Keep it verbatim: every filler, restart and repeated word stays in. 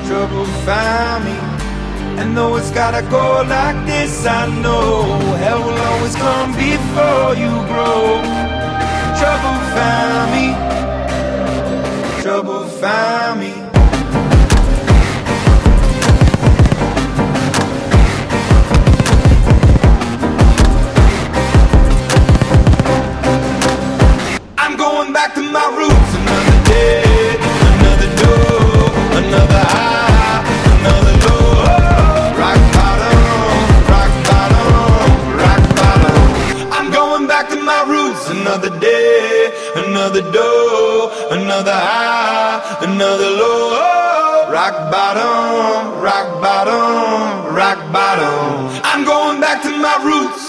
trouble found me. And though it's gotta go like this, I know hell will always come before you grow. Trouble found me, trouble found me. I'm going back to my roots. Another day, another door, another high, another low. Rock bottom, rock bottom, rock bottom. I'm going back to my roots. Another day, another door, another high, another low. Rock bottom, rock bottom, rock bottom. I'm going back to my roots.